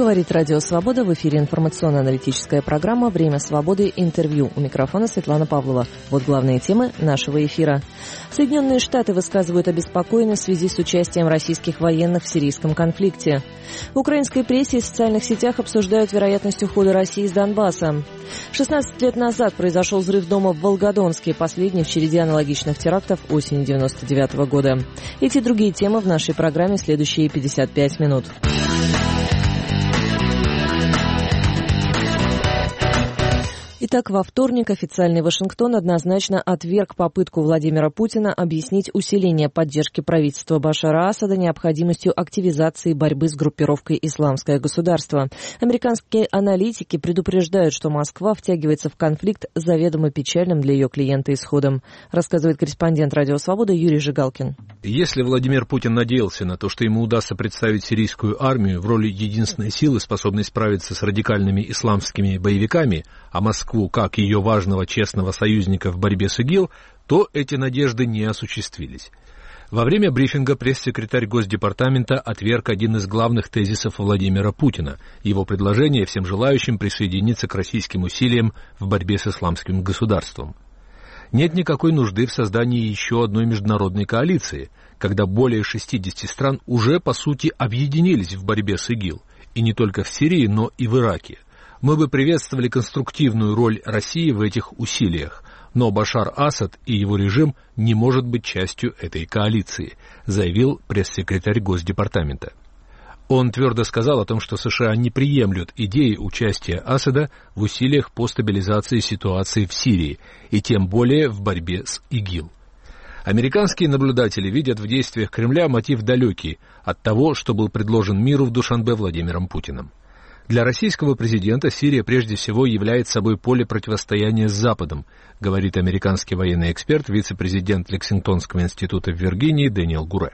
Говорит Радио Свобода. В эфире информационно-аналитическая программа «Время свободы. Интервью». У микрофона Светлана Павлова. Вот главные темы нашего эфира. Соединенные Штаты высказывают обеспокоенность в связи с участием российских военных в сирийском конфликте. В украинской прессе и социальных сетях обсуждают вероятность ухода России из Донбасса. 16 лет назад произошел взрыв дома в Волгодонске, последний в череде аналогичных терактов осени 1999 года. Эти и другие темы в нашей программе следующие 55 минут. Итак, во вторник официальный Вашингтон однозначно отверг попытку Владимира Путина объяснить усиление поддержки правительства Башара Асада необходимостью активизации борьбы с группировкой «Исламское государство». Американские аналитики предупреждают, что Москва втягивается в конфликт с заведомо печальным для ее клиента исходом, рассказывает корреспондент «Радио Свобода» Юрий Жигалкин. Если Владимир Путин надеялся на то, что ему удастся представить сирийскую армию в роли единственной силы, способной справиться с радикальными исламскими боевиками, а Москву как ее важного честного союзника в борьбе с ИГИЛ, то эти надежды не осуществились. Во время брифинга пресс-секретарь Госдепартамента отверг один из главных тезисов Владимира Путина – его предложение всем желающим присоединиться к российским усилиям в борьбе с исламским государством. Нет никакой нужды в создании еще одной международной коалиции, когда более 60 стран уже, по сути, объединились в борьбе с ИГИЛ, и не только в Сирии, но и в Ираке. Мы бы приветствовали конструктивную роль России в этих усилиях, но Башар Асад и его режим не может быть частью этой коалиции, заявил пресс-секретарь Госдепартамента. Он твердо сказал о том, что США не приемлют идеи участия Асада в усилиях по стабилизации ситуации в Сирии и тем более в борьбе с ИГИЛ. Американские наблюдатели видят в действиях Кремля мотив далекий от того, что был предложен миру в Душанбе Владимиром Путиным. Для российского президента Сирия прежде всего является собой поле противостояния с Западом, говорит американский военный эксперт, вице-президент Лексингтонского института в Виргинии Дэниел Гуре.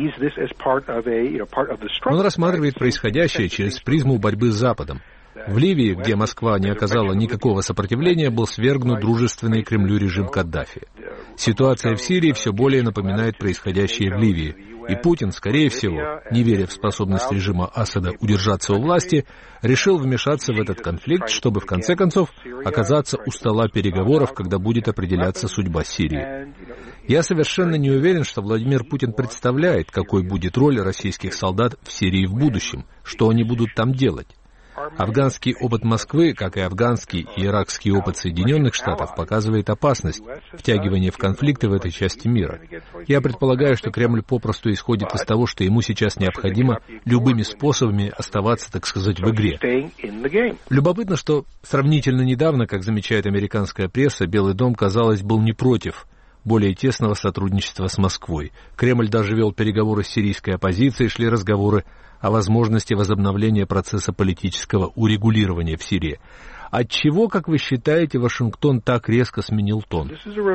Он рассматривает происходящее через призму борьбы с Западом. В Ливии, где Москва не оказала никакого сопротивления, был свергнут дружественный Кремлю режим Каддафи. Ситуация в Сирии все более напоминает происходящее в Ливии. И Путин, скорее всего, не веря в способность режима Асада удержаться у власти, решил вмешаться в этот конфликт, чтобы в конце концов оказаться у стола переговоров, когда будет определяться судьба Сирии. Я совершенно не уверен, что Владимир Путин представляет, какой будет роль российских солдат в Сирии в будущем, что они будут там делать. Афганский опыт Москвы, как и афганский и иракский опыт Соединенных Штатов, показывает опасность втягивания в конфликты в этой части мира. Я предполагаю, что Кремль попросту исходит из того, что ему сейчас необходимо любыми способами оставаться, так сказать, в игре. Любопытно, что сравнительно недавно, как замечает американская пресса, Белый дом, казалось, был не против более тесного сотрудничества с Москвой. Кремль даже вел переговоры с сирийской оппозицией, шли разговоры о возможности возобновления процесса политического урегулирования в Сирии. Отчего, как вы считаете, Вашингтон так резко сменил тон?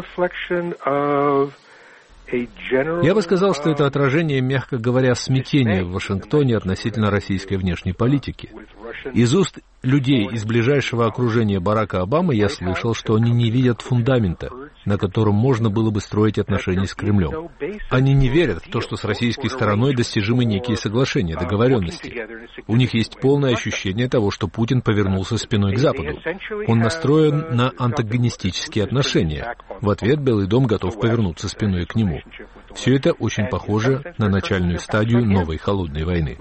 Я бы сказал, что это отражение, мягко говоря, смятения в Вашингтоне относительно российской внешней политики. Из уст людей из ближайшего окружения Барака Обамы я слышал, что они не видят фундамента, на котором можно было бы строить отношения с Кремлем. Они не верят в то, что с российской стороной достижимы некие соглашения, договоренности. У них есть полное ощущение того, что Путин повернулся спиной к Западу. Он настроен на антагонистические отношения. В ответ Белый дом готов повернуться спиной к нему. Все это очень похоже на начальную стадию новой холодной войны.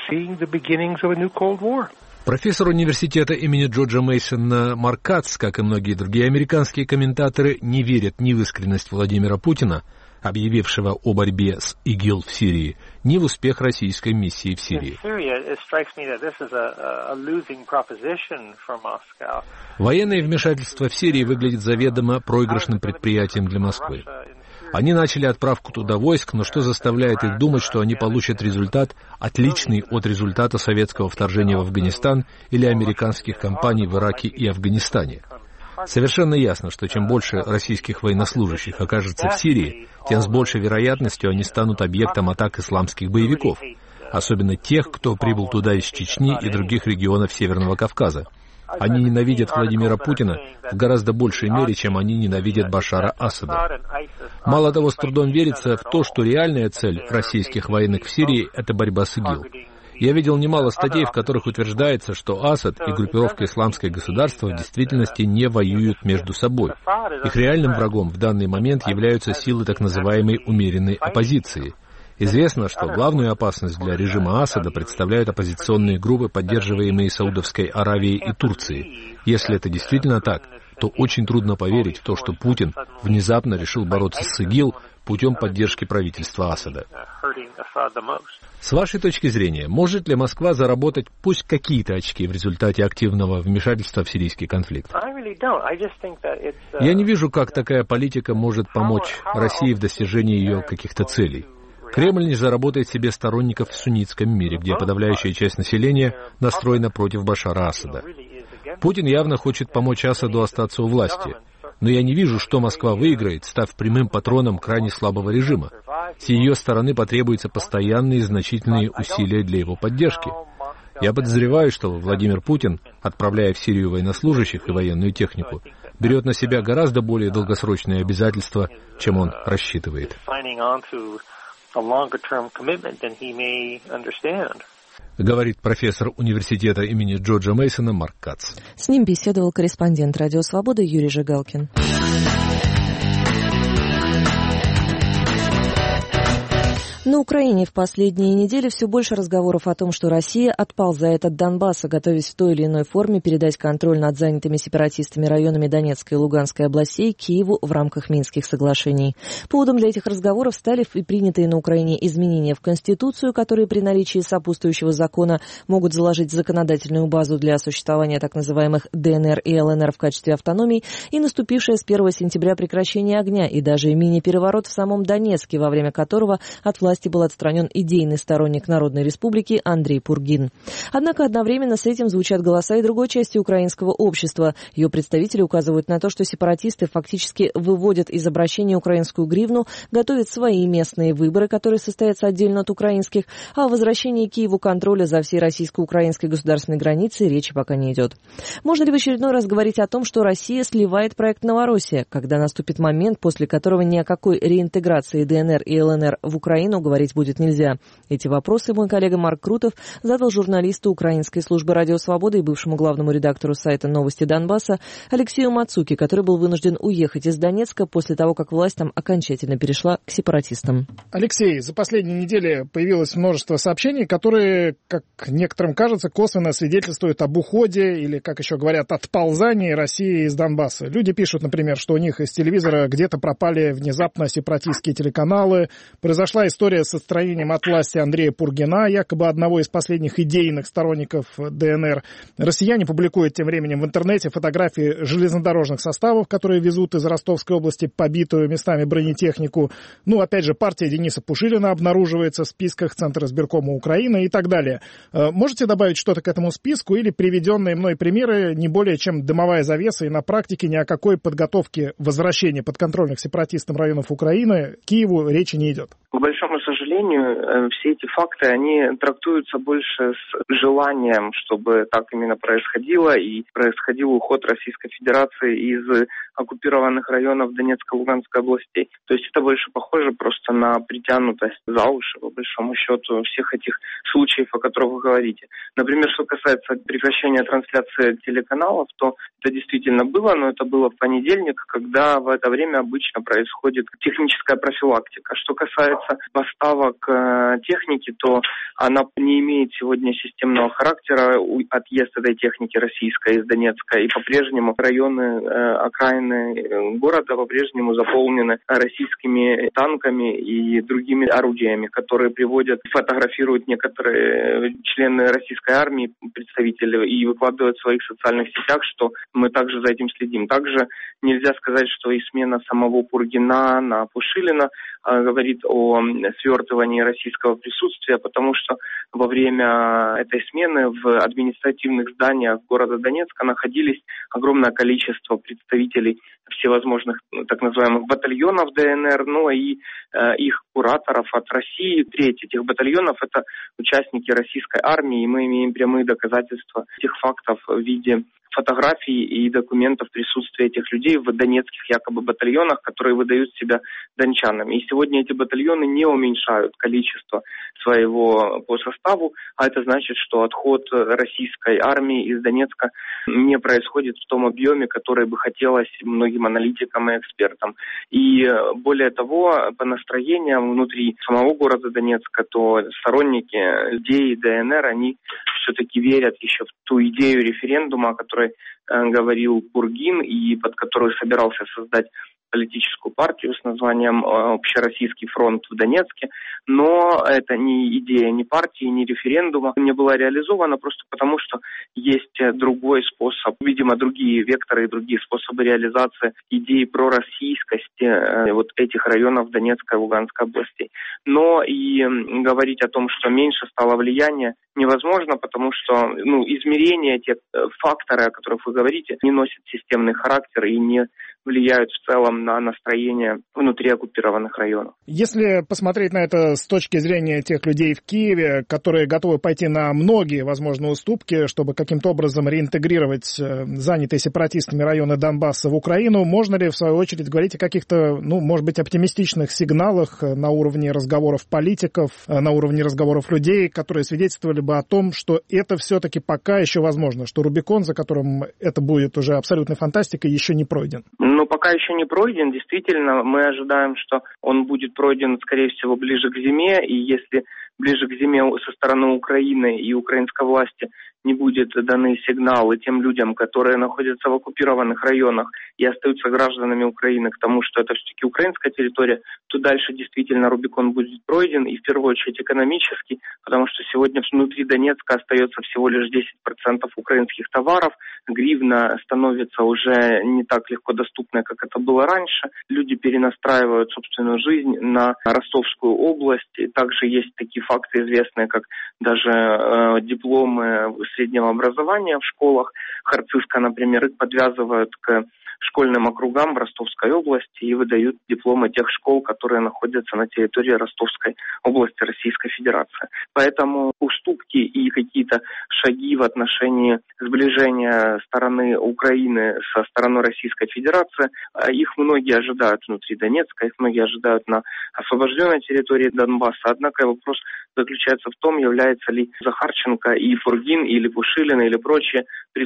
Профессор университета имени Джорджа Мейсона Марк Кац, как и многие другие американские комментаторы, не верят ни в искренность Владимира Путина, объявившего о борьбе с ИГИЛ в Сирии, ни в успех российской миссии в Сирии. Военное вмешательство в Сирии выглядит заведомо проигрышным предприятием для Москвы. Они начали отправку туда войск, но что заставляет их думать, что они получат результат, отличный от результата советского вторжения в Афганистан или американских кампаний в Ираке и Афганистане? Совершенно ясно, что чем больше российских военнослужащих окажется в Сирии, тем с большей вероятностью они станут объектом атак исламских боевиков, особенно тех, кто прибыл туда из Чечни и других регионов Северного Кавказа. Они ненавидят Владимира Путина в гораздо большей мере, чем они ненавидят Башара Асада. Мало того, с трудом верится в то, что реальная цель российских военных в Сирии – это борьба с ИГИЛ. Я видел немало статей, в которых утверждается, что Асад и группировка «Исламское государство» в действительности не воюют между собой. Их реальным врагом в данный момент являются силы так называемой умеренной оппозиции. Известно, что главную опасность для режима Асада представляют оппозиционные группы, поддерживаемые Саудовской Аравией и Турцией. Если это действительно так, то очень трудно поверить в то, что Путин внезапно решил бороться с ИГИЛ путем поддержки правительства Асада. С вашей точки зрения, может ли Москва заработать пусть какие-то очки в результате активного вмешательства в сирийский конфликт? Я не вижу, как такая политика может помочь России в достижении ее каких-то целей. Кремль не заработает себе сторонников в суннитском мире, где подавляющая часть населения настроена против Башара Асада. Путин явно хочет помочь Асаду остаться у власти. Но я не вижу, что Москва выиграет, став прямым патроном крайне слабого режима. С ее стороны потребуются постоянные и значительные усилия для его поддержки. Я подозреваю, что Владимир Путин, отправляя в Сирию военнослужащих и военную технику, берет на себя гораздо более долгосрочные обязательства, чем он рассчитывает. Говорит профессор университета имени Джорджа Мейсона Марк Кац. С ним беседовал корреспондент «Радио Свобода» Юрий Жигалкин. На Украине в последние недели все больше разговоров о том, что Россия отползает от Донбасса, готовясь в той или иной форме передать контроль над занятыми сепаратистами районами Донецкой и Луганской областей Киеву в рамках Минских соглашений. Поводом для этих разговоров стали и принятые на Украине изменения в Конституцию, которые при наличии сопутствующего закона могут заложить законодательную базу для существования так называемых ДНР и ЛНР в качестве автономий, и наступившее с 1 сентября прекращение огня, и даже мини-переворот в самом Донецке, во время которого от власти был отстранен идейный сторонник Народной Республики Андрей Пургин. Однако одновременно с этим звучат голоса и другой части украинского общества. Ее представители указывают на то, что сепаратисты фактически выводят из обращения украинскую гривну, готовят свои местные выборы, которые состоятся отдельно от украинских, а о возвращении Киеву контроля за всей российско-украинской государственной границей речи пока не идет. Можно ли в очередной раз говорить о том, что Россия сливает проект «Новороссия», когда наступит момент, после которого ни о какой реинтеграции ДНР и ЛНР в Украину говорить будет нельзя? Эти вопросы мой коллега Марк Крутов задал журналисту Украинской службы «Радио Свобода» и бывшему главному редактору сайта «Новости Донбасса» Алексею Мацуки, который был вынужден уехать из Донецка после того, как власть там окончательно перешла к сепаратистам. Алексей, за последние недели появилось множество сообщений, которые, как некоторым кажется, косвенно свидетельствуют об уходе или, как еще говорят, отползании России из Донбасса. Люди пишут, например, что у них из телевизора где-то пропали внезапно сепаратистские телеканалы. Произошла история с отстранением от власти Андрея Пургина, якобы одного из последних идейных сторонников ДНР. Россияне публикуют тем временем в интернете фотографии железнодорожных составов, которые везут из Ростовской области побитую местами бронетехнику. Ну, опять же, партия Дениса Пушилина обнаруживается в списках Центра избиркома Украины и так далее. Можете добавить что-то к этому списку или приведенные мной примеры не более чем дымовая завеса, и на практике ни о какой подготовке возвращения подконтрольных сепаратистам районов Украины Киеву речи не идет? К большому сожалению, все эти факты, они трактуются больше с желанием, чтобы так именно происходило, и происходил уход Российской Федерации из оккупированных районов Донецкой и Луганской областей. То есть это больше похоже просто на притянутость за уши, по большому счету, всех этих случаев, о которых вы говорите. Например, что касается прекращения трансляции телеканалов, то это действительно было, но это было в понедельник, когда в это время обычно происходит техническая профилактика. Что касается поставок техники, то она не имеет сегодня системного характера. Отъезд этой техники российской из Донецка, и по-прежнему районы окраины города по-прежнему заполнены российскими танками и другими орудиями, которые приводят, фотографируют некоторые члены российской армии, представители, и выкладывают в своих социальных сетях, что мы также за этим следим. Также нельзя сказать, что и смена самого Пургина на Пушилина говорит о свертывании российского присутствия, потому что во время этой смены в административных зданиях города Донецка находились огромное количество представителей всевозможных так называемых батальонов ДНР, ну и их кураторов от России. Треть этих батальонов — это участники российской армии, и мы имеем прямые доказательства этих фактов в виде фотографий и документов присутствия этих людей в донецких якобы батальонах, которые выдают себя дончанами. И сегодня эти батальоны не уменьшают количество своего по составу, а это значит, что отход российской армии из Донецка не происходит в том объеме, который бы хотелось многим аналитикам и экспертам. И более того, по настроениям внутри самого города Донецка, то сторонники идеи ДНР, они все-таки верят еще в ту идею референдума, о которой говорил Пургин и под которую собирался создать политическую партию с названием «Общероссийский фронт в Донецке», но это ни идея ни партии, ни референдума не была реализована просто потому, что есть другой способ, видимо, другие векторы и другие способы реализации идеи пророссийскости вот этих районов Донецкой и Луганской областей. Но и говорить о том, что меньше стало влияние, невозможно, потому что измерения, те факторы, о которых вы говорите, не носят системный характер и не влияют в целом на настроение внутри оккупированных районов. Если посмотреть на это с точки зрения тех людей в Киеве, которые готовы пойти на многие, возможно, уступки, чтобы каким-то образом реинтегрировать занятые сепаратистами районы Донбасса в Украину, можно ли, в свою очередь, говорить о каких-то, может быть, оптимистичных сигналах на уровне разговоров политиков, на уровне разговоров людей, которые свидетельствовали бы о том, что это все-таки пока еще возможно, что Рубикон, за которым это будет уже абсолютной фантастикой, еще не пройден? Пока еще не пройден. Действительно, мы ожидаем, что он будет пройден, скорее всего, ближе к зиме. И если ближе к зиме со стороны Украины и украинской власти не будет даны сигналы тем людям, которые находятся в оккупированных районах и остаются гражданами Украины к тому, что это все-таки украинская территория, то дальше действительно Рубикон будет пройден, и в первую очередь экономически, потому что сегодня внутри Донецка остается всего лишь 10% украинских товаров, гривна становится уже не так легко доступной, как это было раньше, люди перенастраивают собственную жизнь на Ростовскую область, и также есть такие факты известные, как даже дипломы среднего образования в школах. Харциска, например, их подвязывают к школьным округам в Ростовской области и выдают дипломы тех школ, которые находятся на территории Ростовской области Российской Федерации. Поэтому уступки и какие-то шаги в отношении сближения стороны Украины со стороной Российской Федерации, их многие ожидают внутри Донецка, их многие ожидают на освобожденной территории Донбасса. Однако вопрос заключается в том, является ли Захарченко и Фургин, или Пушилин, или прочие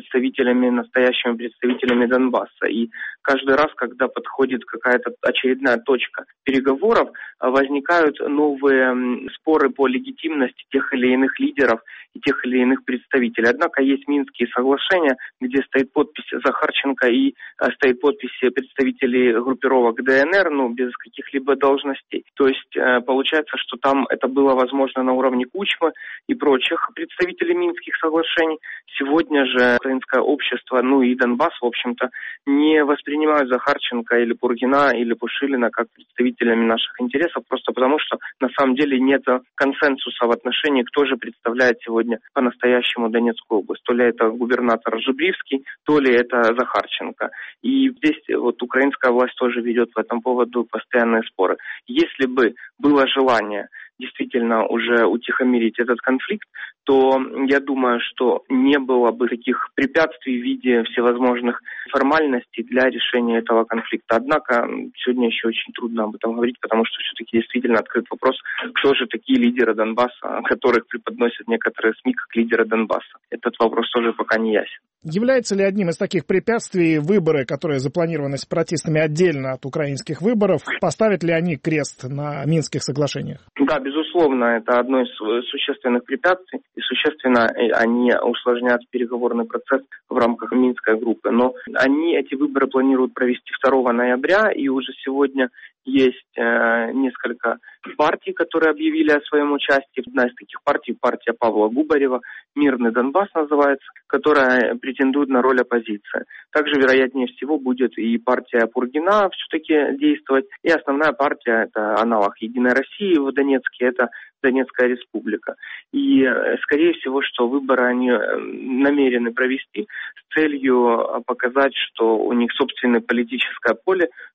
настоящими представителями Донбасса. И каждый раз, когда подходит какая-то очередная точка переговоров, возникают новые споры по легитимности тех или иных лидеров и тех или иных представителей. Однако есть Минские соглашения, где стоит подпись Захарченко и стоит подпись представителей группировок ДНР, без каких-либо должностей. То есть получается, что там это было возможно на уровне Кучмы и прочих представителей Минских соглашений. Сегодня же украинское общество, и Донбасс, в общем-то, не воспринимают Захарченко или Пургина или Пушилина как представителями наших интересов, просто потому что на самом деле нет консенсуса в отношении, кто же представляет сегодня по-настоящему Донецкую область. То ли это губернатор Жубривский, то ли это Захарченко. И здесь украинская власть тоже ведет по этому поводу постоянные споры. Если бы было желание действительно уже утихомирить этот конфликт, то я думаю, что не было бы таких препятствий в виде всевозможных формальностей для решения этого конфликта. Однако сегодня еще очень трудно об этом говорить, потому что все-таки действительно открыт вопрос, кто же такие лидеры Донбасса, которых преподносят некоторые СМИ как лидеры Донбасса. Этот вопрос тоже пока не ясен. Является ли одним из таких препятствий выборы, которые запланированы сепаратистами отдельно от украинских выборов? Поставят ли они крест на Минских соглашениях? Да, безусловно, это одно из существенных препятствий, и существенно они усложняют переговорный процесс в рамках Минской группы. Но эти выборы планируют провести 2 ноября, и уже сегодня есть несколько партий, которые объявили о своем участии. Одна из таких партий, партия Павла Губарева, «Мирный Донбасс» называется, которая претендует на роль оппозиции. Также, вероятнее всего, будет и партия Пургина все-таки действовать. И основная партия, это аналог «Единой России» в Донецке, это Донецкая республика. И, скорее всего, что выборы они намерены провести с целью показать, что у них собственное политическое поле,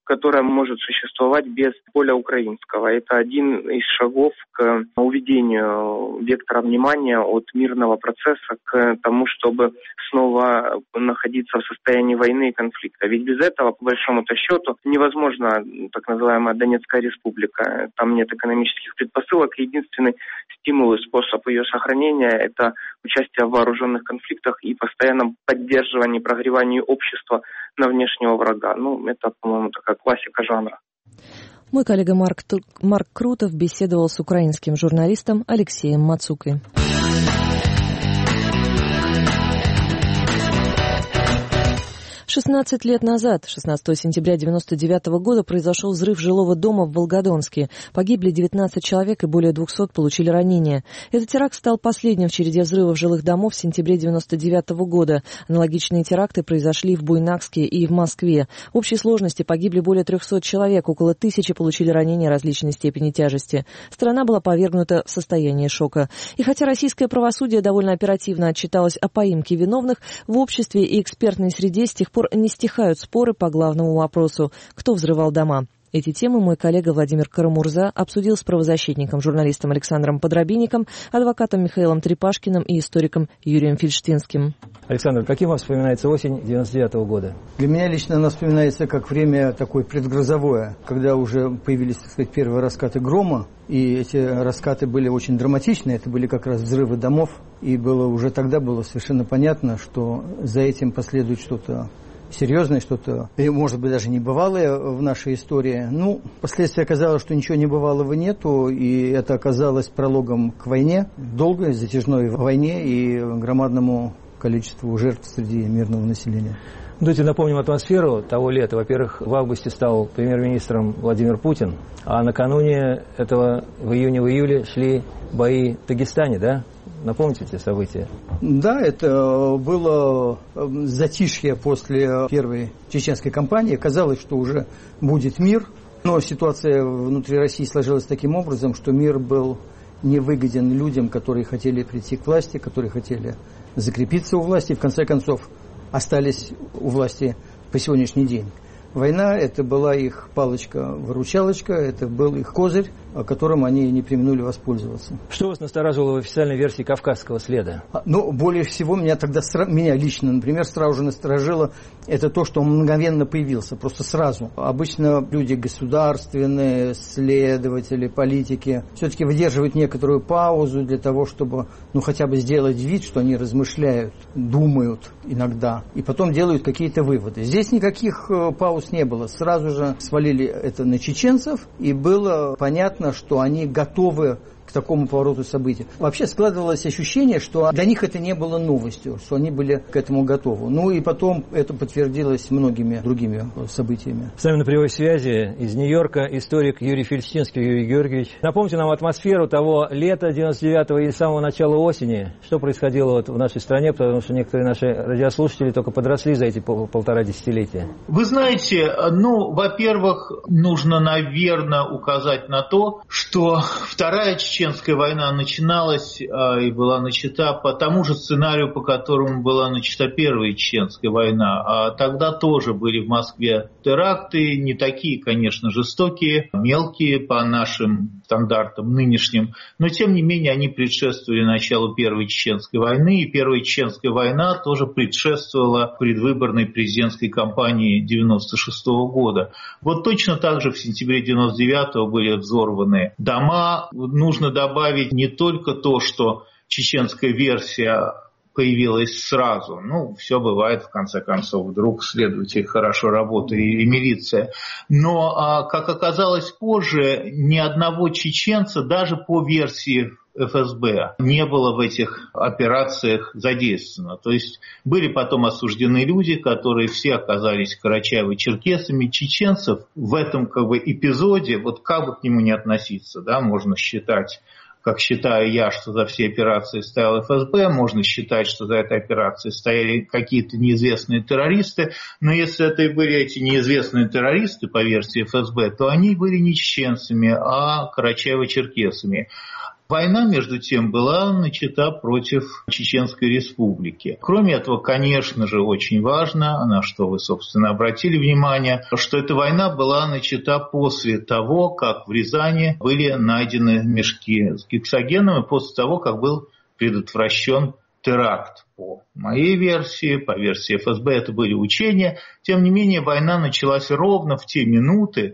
которое может существовать без поля украинского. Это один из шагов к уведению вектора внимания от мирного процесса к тому, чтобы снова находиться в состоянии войны и конфликта. Ведь без этого, по большому-то счету, невозможно так называемая Донецкая республика. Там нет экономических предпосылок. Единственный стимул и способ ее сохранения – это участие в вооруженных конфликтах и постоянном поддерживании, прогревании общества на внешнего врага. Это, по-моему, такая классика жанра. Мой коллега Марк Крутов беседовал с украинским журналистом Алексеем Мацукой. 16 лет назад, 16 сентября 1999 года, произошел взрыв жилого дома в Волгодонске. Погибли 19 человек и более 200 получили ранения. Этот теракт стал последним в череде взрывов жилых домов в сентябре 1999 года. Аналогичные теракты произошли в Буйнакске и в Москве. В общей сложности погибли более 300 человек, около 1000 получили ранения различной степени тяжести. Страна была повергнута в состояние шока. И хотя российское правосудие довольно оперативно отчиталось о поимке виновных, в обществе и экспертной среде с тех пор не стихают споры по главному вопросу – кто взрывал дома. Эти темы мой коллега Владимир Карамурза обсудил с правозащитником, журналистом Александром Подробинником, адвокатом Михаилом Трепашкиным и историком Юрием Фельштинским. Александр, каким вам вспоминается осень 1999 года? Для меня лично она вспоминается как время такое предгрозовое, когда уже появились, так сказать, первые раскаты грома, и эти раскаты были очень драматичны, это были как раз взрывы домов, и тогда было совершенно понятно, что за этим последует что-то серьезное, что-то, может быть, даже небывалое в нашей истории. Впоследствии оказалось, что ничего небывалого нету, и это оказалось прологом к войне, долгой, затяжной войне и громадному количеству жертв среди мирного населения. Давайте напомним атмосферу того лета. Во-первых, в августе стал премьер-министром Владимир Путин, а накануне этого в июне-июле шли бои в Дагестане, да? Напомните эти события? Да, это было затишье после первой чеченской кампании. Казалось, что уже будет мир, но ситуация внутри России сложилась таким образом, что мир был невыгоден людям, которые хотели прийти к власти, которые хотели закрепиться у власти и, в конце концов, остались у власти по сегодняшний день. Война – это была их палочка-выручалочка, это был их козырь, которым они не преминули воспользоваться. Что вас настораживало в официальной версии «Кавказского следа»? Более всего меня лично, например, сразу же насторожило это то, что он мгновенно появился, просто сразу. Обычно люди государственные, следователи, политики все-таки выдерживают некоторую паузу для того, чтобы хотя бы сделать вид, что они размышляют, думают иногда, и потом делают какие-то выводы. Здесь никаких пауз не было. Сразу же свалили это на чеченцев, и было понятно, что они готовы к такому повороту событий. Вообще складывалось ощущение, что для них это не было новостью, что они были к этому готовы. И потом это подтвердилось многими другими событиями. С нами на прямой связи из Нью-Йорка историк Юрий Фельштинский. Юрий Георгиевич, напомните нам атмосферу того лета 99-го и самого начала осени. Что происходило в нашей стране, потому что некоторые наши радиослушатели только подросли за эти полтора десятилетия. Вы знаете, во-первых, нужно, наверное, указать на то, что вторая Чеченская война начиналась и была начата по тому же сценарию, по которому была начата Первая Чеченская война. А тогда тоже были в Москве теракты, не такие, конечно, жестокие, мелкие по нашим стандартам нынешним, но тем не менее они предшествовали началу Первой Чеченской войны, и Первая Чеченская война тоже предшествовала предвыборной президентской кампании 1996 года. Вот точно так же в сентябре 1999 были взорваны дома. Нужно добавить не только то, что чеченская версия появилась сразу. Все бывает, в конце концов, вдруг следователи хорошо работают и милиция. Но, как оказалось позже, ни одного чеченца, даже по версии ФСБ, не было в этих операциях задействовано. То есть были потом осуждены люди, которые все оказались карачаево-черкесами. Чеченцев в этом эпизоде, как бы к нему ни относиться, можно считать, как считаю я, что за все операции стоял ФСБ, можно считать, что за этой операцией стояли какие-то неизвестные террористы, но если это и были эти неизвестные террористы по версии ФСБ, то они были не чеченцами, а карачаево-черкесами. Война, между тем, была начата против Чеченской Республики. Кроме этого, конечно же, очень важно, на что вы, собственно, обратили внимание, что эта война была начата после того, как в Рязани были найдены мешки с гексогеном и после того, как был предотвращен теракт. По моей версии, по версии ФСБ, это были учения. Тем не менее, война началась ровно в те минуты,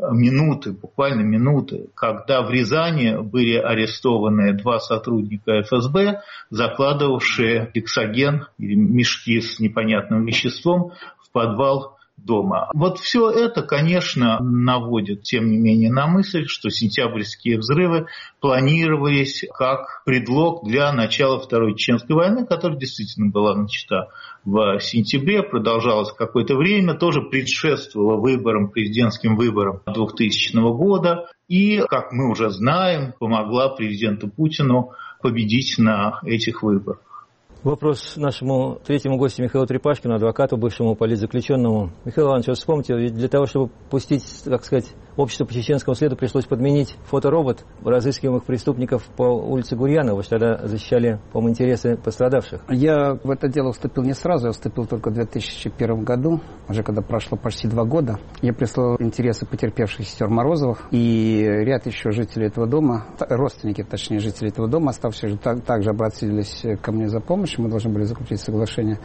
буквально минуты, когда в Рязани были арестованы 2 сотрудника ФСБ, закладывавшие гексоген или мешки с непонятным веществом в подвал дома. Вот все это, конечно, наводит, тем не менее, на мысль, что сентябрьские взрывы планировались как предлог для начала Второй Чеченской войны, которая действительно была начата в сентябре, продолжалась какое-то время, тоже предшествовала президентским выборам 2000 года и, как мы уже знаем, помогла президенту Путину победить на этих выборах. Вопрос нашему третьему гостю Михаилу Трепашкину, адвокату, бывшему политзаключенному. Михаил Иванович, вот вспомните, ведь для того, чтобы пустить, так сказать, общество по чеченскому следу, пришлось подменить фоторобот разыскиваемых преступников по улице Гурьянова. Вы же тогда защищали, по-моему, интересы пострадавших. Я в это дело вступил не сразу, я вступил только в 2001 году, уже когда прошло почти 2 года. Я прислал интересы потерпевших сестер Морозовых и ряд еще жителей этого дома, родственники, точнее, жителей этого дома, оставшиеся также обратились ко мне за помощью. Мы должны были заключить соглашение.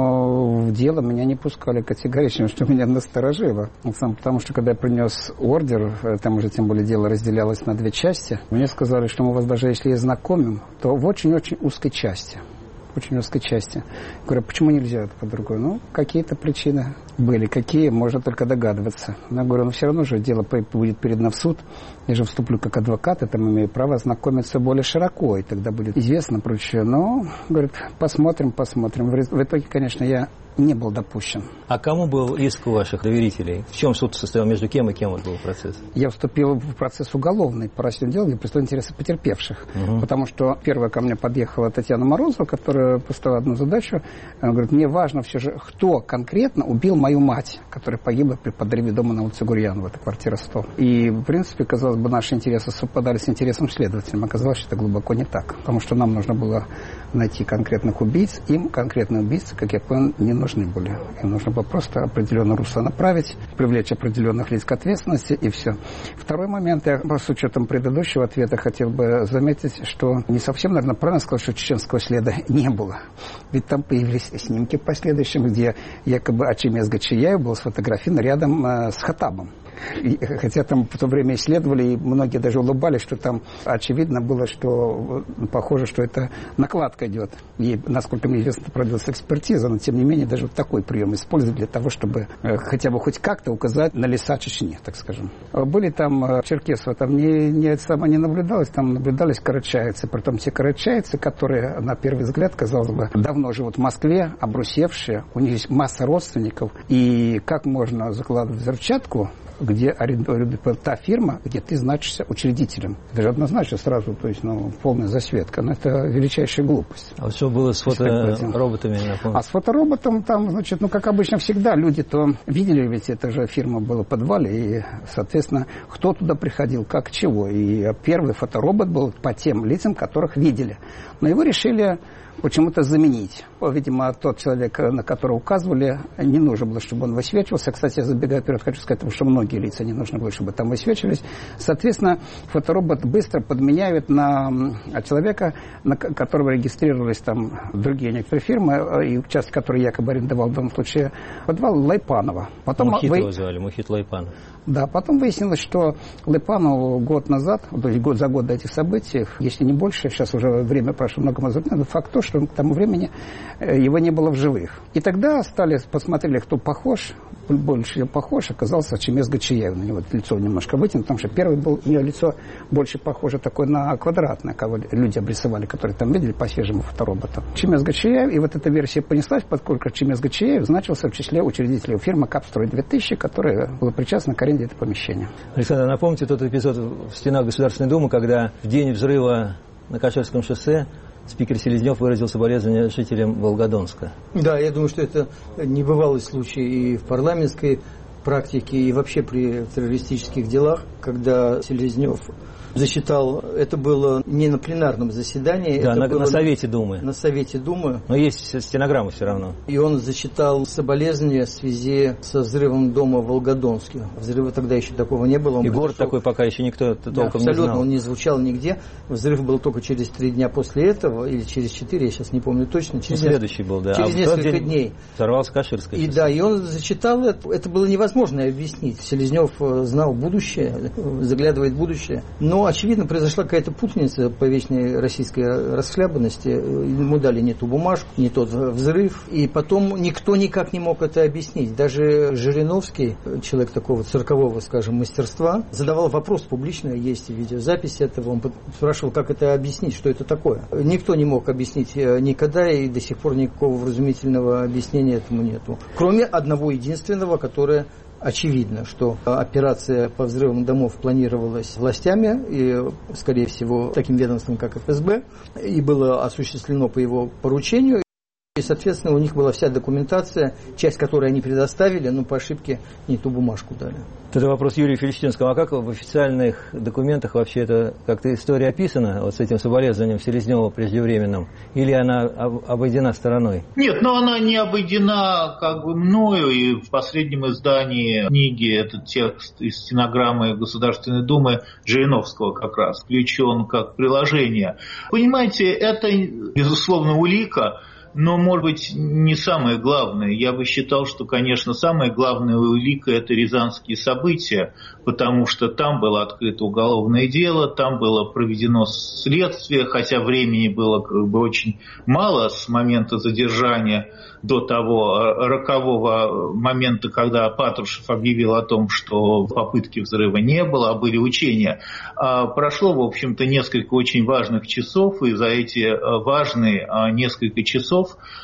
Но в дело меня не пускали категорично, что меня насторожило. Потому что, когда я принес ордер, там уже тем более дело разделялось на 2 части, мне сказали, что мы вас даже если и знакомим, то в очень-очень узкой части. Очень узкой части. Говорю, почему нельзя это по-другому? Ну, какие-то причины были. Какие, можно только догадываться. Но я говорю, но все равно же дело будет передано в суд. Я же вступлю как адвокат, и там имею право ознакомиться более широко, и тогда будет известно прочее. Но, говорит, посмотрим. В итоге, конечно, я не был допущен. А кому был иск у ваших доверителей? В чем суд состоял, между кем и кем был процесс? Я вступил в процесс уголовный по расчетным делам, где представляю интересы потерпевших. Потому что первая ко мне подъехала Татьяна Морозова, которая поставила одну задачу. Она говорит, мне важно все же, кто конкретно убил мою мать, которая погибла при подрыве дома на улице Гурьянова, это квартира 100. И, в принципе, казалось бы, наши интересы совпадали с интересом следователя. Оказалось, что это глубоко не так. Потому что нам нужно было найти конкретных убийц. Им конкретные убийцы, как я понял, не нужны были. Им нужно было просто определенное русло направить, привлечь определенных лиц к ответственности, и все. Второй момент, я с учетом предыдущего ответа хотел бы заметить, что не совсем, наверное, правильно сказать, что чеченского следа не было. Ведь там появились снимки в последующем, где якобы Ачимез Гачияев был сфотографирован рядом с Хаттабом. И, хотя там в то время исследовали, и многие даже улыбались, что там очевидно было, что похоже, что это накладка идет. И, насколько мне известно, проводилась экспертиза, но тем не менее даже вот такой прием используют для того, чтобы хотя бы хоть как-то указать на леса Чечни, так скажем. Были там черкесов, там не наблюдалось, там наблюдались карачаевцы, притом те карачаевцы, которые, на первый взгляд, казалось бы, давно живут в Москве, обрусевшие, у них есть масса родственников, и как можно закладывать взрывчатку, где арендует та фирма, где ты значишься учредителем. Это же однозначно сразу, то есть, полная засветка. Но это величайшая глупость. А вот что было с фотороботами? А с фотороботом там, значит, как обычно всегда, люди-то видели, ведь эта же фирма была в подвале, и, соответственно, кто туда приходил, как, чего. И первый фоторобот был по тем лицам, которых видели. Но его решили почему-то заменить. Видимо, тот человек, на которого указывали, не нужно было, чтобы он высвечивался. Кстати, я забегая вперед, хочу сказать, что многие лица не нужно было, чтобы там высвечивались. Соответственно, фоторобот быстро подменяют на человека, на которого регистрировались там другие некоторые фирмы, и часть которой якобы арендовал в данном случае подвал Лайпанова. Потом Мухит его звали, Мухит Лайпанов. Да, потом выяснилось, что Лайпанову год назад, то есть год за год до этих событий, если не больше, сейчас уже время прошло много назад, но факт то, что к тому времени его не было в живых. И тогда посмотрели, кто похож, больше похож, оказался Ачимез Гачияев. На него лицо немножко вытянуто, потому что первый был, у него лицо больше похоже такое на квадратное, кого люди обрисовали, которые там видели по свежему фотороботу. Ачимез Гачияев, и вот эта версия понеслась, поскольку Ачимез Гачияев значился в числе учредителей фирмы «Капстрой-2000», которая была причастна к аренде этого помещения. Александр, напомните тот эпизод в стенах Государственной Думы, когда в день взрыва на Каширском шоссе спикер Селезнев выразил соболезнования жителям Волгодонска. Да, я думаю, что это небывалый случай и в парламентской практике, и вообще при террористических делах. когда Селезнев зачитал, это было не на пленарном заседании. Да, это на Совете Думы. На Совете Думы. Но есть стенограмма все равно. И он зачитал соболезнования в связи со взрывом дома в Волгодонске. Взрыва тогда еще такого не было. И город такой пока еще никто толком не знал. Абсолютно, он не звучал нигде. Взрыв был только через 3 дня после этого, или через 4, я сейчас не помню точно. Следующий был, да. Через несколько дней. Взорвалась Каширская. И да, и он зачитал это. Это было невозможно объяснить. Селезнев знал будущее, заглядывает в будущее. Но, очевидно, произошла какая-то путаница по вечной российской расхлябанности. Ему дали не ту бумажку, не тот взрыв. И потом никто никак не мог это объяснить. Даже Жириновский, человек такого циркового, скажем, мастерства, задавал вопрос публично, есть видеозапись этого. Он спрашивал, как это объяснить, что это такое. Никто не мог объяснить никогда, и до сих пор никакого вразумительного объяснения этому нету. Кроме одного единственного, которое очевидно, что операция по взрывам домов планировалась властями и, скорее всего, таким ведомством, как ФСБ, и было осуществлено по его поручению. И, соответственно, у них была вся документация, часть которой они предоставили, но по ошибке не ту бумажку дали. Это вопрос Юрия Фельштинского. А как в официальных документах вообще это как-то история описана, вот с этим соболезнованием Селезнева преждевременным? Или она обойдена стороной? Нет, но она не обойдена как бы мною. И в последнем издании книги этот текст из стенограммы Государственной Думы Жириновского как раз включен как приложение. Понимаете, это, безусловно, улика. Но, может быть, не самое главное. Я бы считал, что, конечно, самое главное улика – это рязанские события, потому что там было открыто уголовное дело, там было проведено следствие, хотя времени было как бы очень мало с момента задержания до того рокового момента, когда Патрушев объявил о том, что попытки взрыва не было, а были учения. Прошло, в общем-то, несколько очень важных часов, и за эти важные несколько часов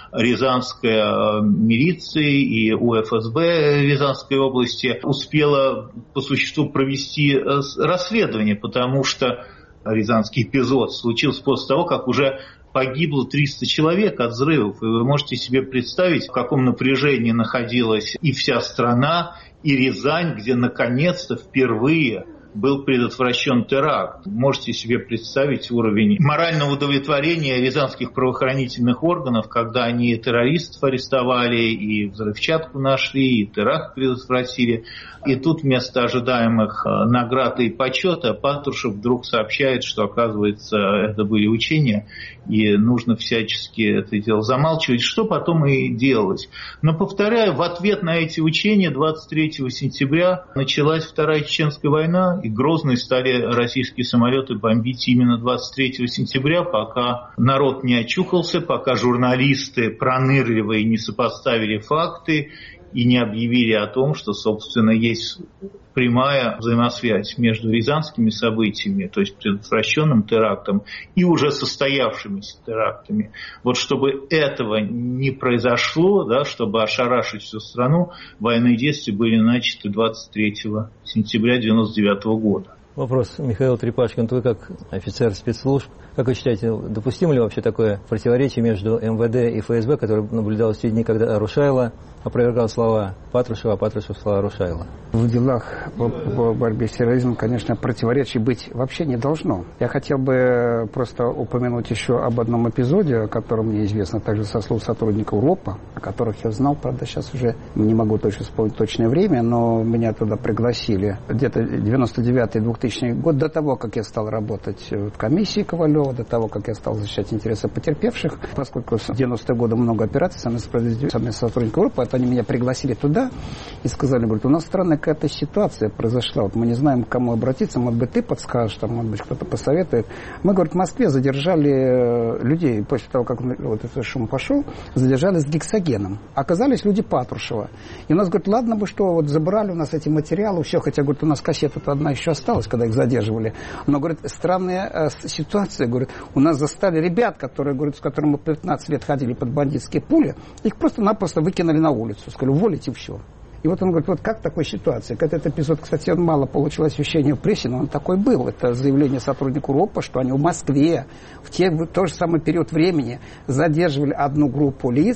рязанская милиция и УФСБ Рязанской области успела по существу провести расследование, потому что рязанский эпизод случился после того, как уже погибло 300 человек от взрывов. И вы можете себе представить, в каком напряжении находилась и вся страна, и Рязань, где наконец-то впервые был предотвращен теракт. Можете себе представить уровень морального удовлетворения рязанских правоохранительных органов, когда они террористов арестовали, и взрывчатку нашли, и теракт предотвратили. И тут вместо ожидаемых наград и почета Патрушев вдруг сообщает, что, оказывается, это были учения, и нужно всячески это дело замалчивать, что потом и делалось. Но, повторяю, в ответ на эти учения 23 сентября началась Вторая Чеченская война, и грозные стали российские самолеты бомбить именно 23 сентября, пока народ не очухался, пока журналисты пронырливые не сопоставили факты и не объявили о том, что, собственно, есть прямая взаимосвязь между рязанскими событиями, то есть предотвращенным терактом, и уже состоявшимися терактами. Вот чтобы этого не произошло, да, чтобы ошарашить всю страну, военные действия были начаты 23 сентября 1999 года. Вопрос, Михаил Трепачкин, вы как офицер спецслужб, как вы считаете, допустимо ли вообще такое противоречие между МВД и ФСБ, которое наблюдалось в те дни, когда Рушайло опровергал слова Патрушева, а Патрушев слова Рушайло? В делах по борьбе с терроризмом, конечно, противоречий быть вообще не должно. Я хотел бы просто упомянуть еще об одном эпизоде, о котором мне известно также со слов сотрудников РОПа, о которых я знал, правда, сейчас уже не могу точно вспомнить точное время, но меня туда пригласили где-то 99-2000 год, до того, как я стал работать в комиссии Ковалева, до того, как я стал защищать интересы потерпевших, поскольку в 90-е годы много операций совместно с сотрудниками РОПа, это они меня пригласили туда и сказали, говорят, у нас странная какая-то ситуация произошла, вот мы не знаем, к кому обратиться, может быть, ты подскажешь, там, может быть, кто-то посоветует. Мы, говорит, в Москве задержали людей, после того, как вот этот шум пошел, задержали с гексогеном. Оказались люди Патрушева. И у нас, говорит, ладно бы что, вот забрали у нас эти материалы, все, хотя, говорит, у нас кассета-то одна еще осталась, когда их задерживали. Но, говорит, странная ситуация, говорит, у нас застали ребят, которые, говорит, с которыми мы 15 лет ходили под бандитские пули, их просто-напросто выкинули на улицу, сказали, уволить и все. И вот он говорит, вот как такой ситуация? Этот эпизод, кстати, он мало получил освещения в прессе, но он такой был. Это заявление сотруднику РОПа, что они в Москве в тот же самый период времени задерживали одну группу лиц,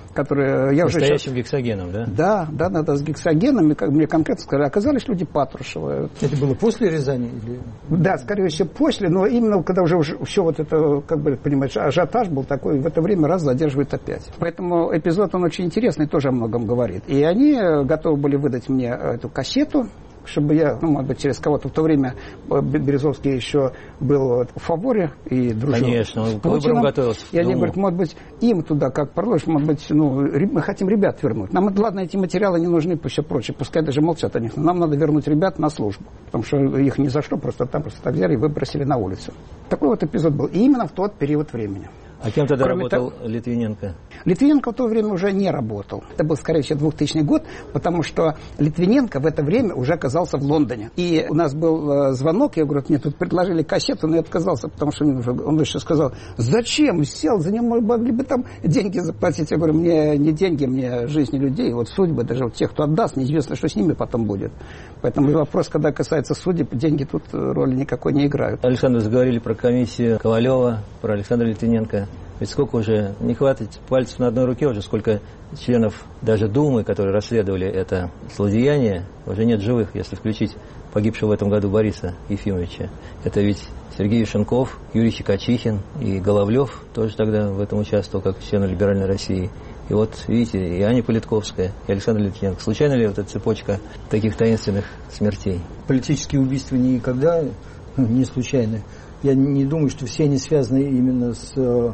которые... Я настоящим гексогеном, да? Да, с гексогенами, как мне конкретно сказали, оказались люди Патрушева. Это было после Рязани? Или... Да, скорее всего, после, но именно когда уже все вот это, как бы, понимаешь, ажиотаж был такой, в это время раз задерживают опять. Поэтому эпизод, он очень интересный, тоже о многом говорит. И они готовы были выдать мне эту кассету, чтобы я, может быть, через кого-то в то время Березовский еще был в фаворе и дружил. Конечно, он к выборам готовился. И они говорят, может быть, им туда как продолжить, может быть, мы хотим ребят вернуть. Нам, ладно, эти материалы не нужны, пусть все прочее, пускай даже молчат о них, но нам надо вернуть ребят на службу, потому что их ни за что просто так взяли и выбросили на улицу. Такой вот эпизод был. И именно в тот период времени. А кем тогда работал Литвиненко? Литвиненко в то время уже не работал. Это был, скорее всего, 2000 год, потому что Литвиненко в это время уже оказался в Лондоне. И у нас был звонок, я говорю, мне тут предложили кассету, но я отказался, потому что он еще сказал, зачем? Сел, за него могли бы там деньги заплатить. Я говорю, мне не деньги, мне жизни людей, вот судьбы, даже вот тех, кто отдаст, неизвестно, что с ними потом будет. Поэтому вопрос, когда касается судеб, деньги тут роли никакой не играют. Александр, заговорили про комиссию Ковалева, про Александра Литвиненко. Ведь сколько уже, не хватит пальцев на одной руке уже, сколько членов даже Думы, которые расследовали это злодеяние, уже нет живых, если включить погибшего в этом году Бориса Ефимовича. Это ведь Сергей Юшенков, Юрий Чикачихин и Головлев тоже тогда в этом участвовал, как член Либеральной России. И вот, видите, и Аня Политковская, и Александр Литвиненко. Случайно ли вот эта цепочка таких таинственных смертей? Политические убийства никогда не случайны. Я не думаю, что все они связаны именно с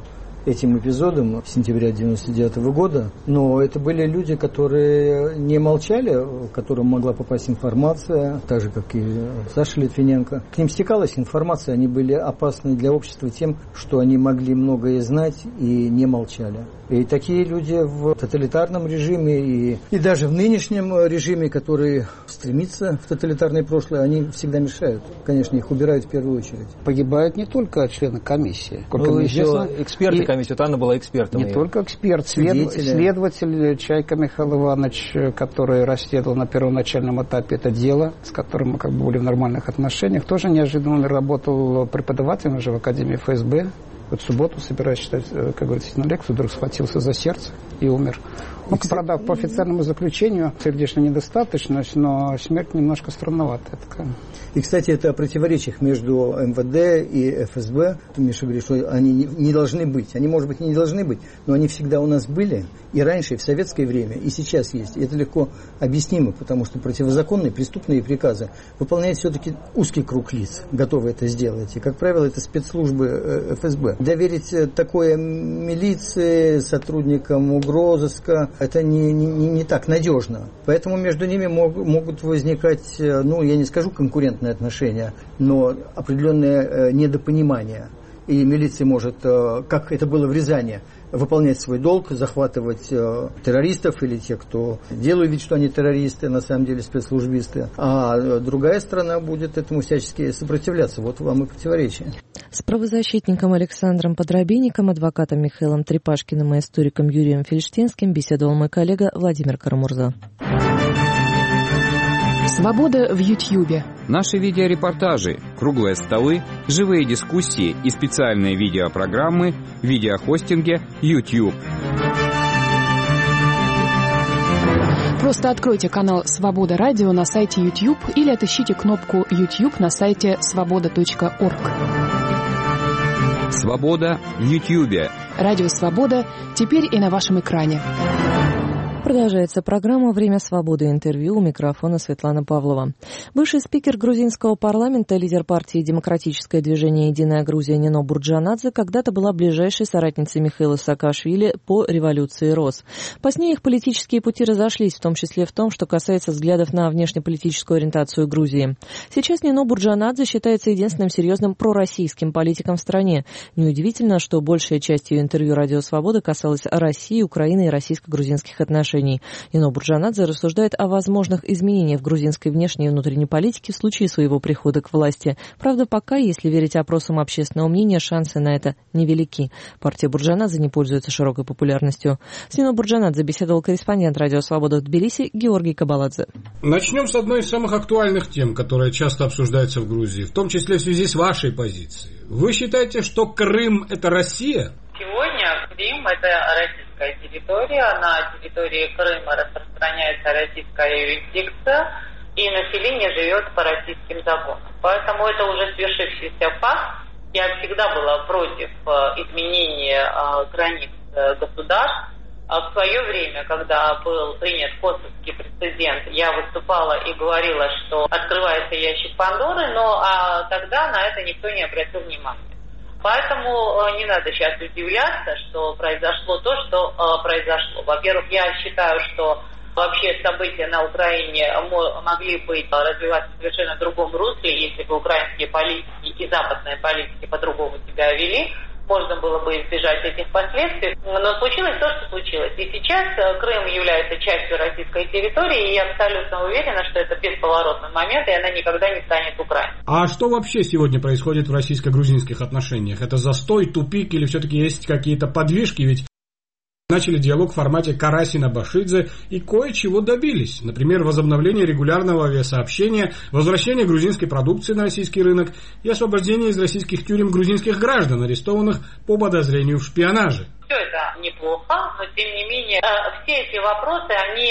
этим эпизодом сентября 1999 года, но это были люди, которые не молчали, к которым могла попасть информация, так же, как и Саша Литвиненко. К ним стекалась информация, они были опасны для общества тем, что они могли многое знать и не молчали. И такие люди в тоталитарном режиме и даже в нынешнем режиме, который стремится в тоталитарное прошлое, они всегда мешают. Конечно, их убирают в первую очередь. Погибают не только члены комиссии. Ну, еще эксперты комиссии. Вот Анна была экспертом. Не только эксперт, следователь Чайка Михаил Иванович, который расследовал на первоначальном этапе это дело, с которым мы как бы были в нормальных отношениях, тоже неожиданно работал преподавателем уже в Академии ФСБ. Вот в субботу, собираясь читать, как говорится, на лекцию, вдруг схватился за сердце и умер. Ну, правда, по официальному заключению сердечная недостаточность, но смерть немножко странноватая такая. И, кстати, это о противоречиях между МВД и ФСБ. Миша говорит, что они не должны быть. Они, может быть, не должны быть, но они всегда у нас были. И раньше, и в советское время, и сейчас есть. И это легко объяснимо, потому что противозаконные преступные приказы выполняет все-таки узкий круг лиц, готовы это сделать. И, как правило, это спецслужбы ФСБ. Доверить такое милиции, сотрудникам угрозыска, это не так надежно. Поэтому между ними могут возникать, ну, я не скажу конкурентные отношения, но определенное недопонимание. И милиция может, как это было в Рязани, выполнять свой долг, захватывать террористов или тех, кто делают вид, что они террористы, на самом деле спецслужбисты. А другая сторона будет этому всячески сопротивляться. Вот вам и противоречие. С правозащитником Александром Подробинником, адвокатом Михаилом Трепашкиным и историком Юрием Фельштинским беседовал мой коллега Владимир Карамурза. Свобода в Ютьюбе. Наши видеорепортажи, круглые столы, живые дискуссии и специальные видеопрограммы в видеохостинге YouTube. Просто откройте канал «Свобода Радио» на сайте YouTube или отыщите кнопку YouTube на сайте svoboda.org. Свобода в YouTube. Радио «Свобода» теперь и на вашем экране. Продолжается программа «Время свободы». Интервью, у микрофона Светлана Павлова. Бывший спикер грузинского парламента, лидер партии «Демократическое движение «Единая Грузия» Нино Бурджанадзе когда-то была ближайшей соратницей Михаила Саакашвили по революции РОС. Позднее их политические пути разошлись, в том числе в том, что касается взглядов на внешнеполитическую ориентацию Грузии. Сейчас Нино Бурджанадзе считается единственным серьезным пророссийским политиком в стране. Неудивительно, что большая часть ее интервью «Радио Свобода» касалась России, Украины и российско-грузинских отношений. Нино Бурджанадзе рассуждает о возможных изменениях в грузинской внешней и внутренней политике в случае своего прихода к власти. Правда, пока, если верить опросам общественного мнения, шансы на это невелики. Партия Бурджанадзе не пользуется широкой популярностью. С Нино Бурджанадзе беседовал корреспондент «Радио Свобода» в Тбилиси Георгий Кабаладзе. Начнем с одной из самых актуальных тем, которая часто обсуждается в Грузии, в том числе в связи с вашей позицией. Вы считаете, что Крым – это Россия? Сегодня Крым – это Россия. российская территория. На территории Крыма распространяется российская юрисдикция, и население живет по российским законам. Поэтому это уже свершившийся факт. Я всегда была против изменения границ государств. В свое время, когда был принят косовский прецедент, я выступала и говорила, что открывается ящик Пандоры, но тогда на это никто не обратил внимания. Поэтому не надо сейчас удивляться, что произошло то, что произошло. Во-первых, я считаю, что вообще события на Украине могли быть развиваться в совершенно другом русле, если бы украинские политики и западные политики по-другому себя вели. Можно было бы избежать этих последствий, но случилось то, что случилось. И сейчас Крым является частью российской территории, и я абсолютно уверена, что это бесповоротный момент, и она никогда не станет Украиной. А что вообще сегодня происходит в российско-грузинских отношениях? Это застой, тупик или все-таки есть какие-то подвижки? Ведь начали диалог в формате Карасина-Башидзе и кое-чего добились. Например, возобновление регулярного авиасообщения, возвращение грузинской продукции на российский рынок и освобождение из российских тюрем грузинских граждан, арестованных по подозрению в шпионаже. Все это неплохо, но тем не менее все эти вопросы, они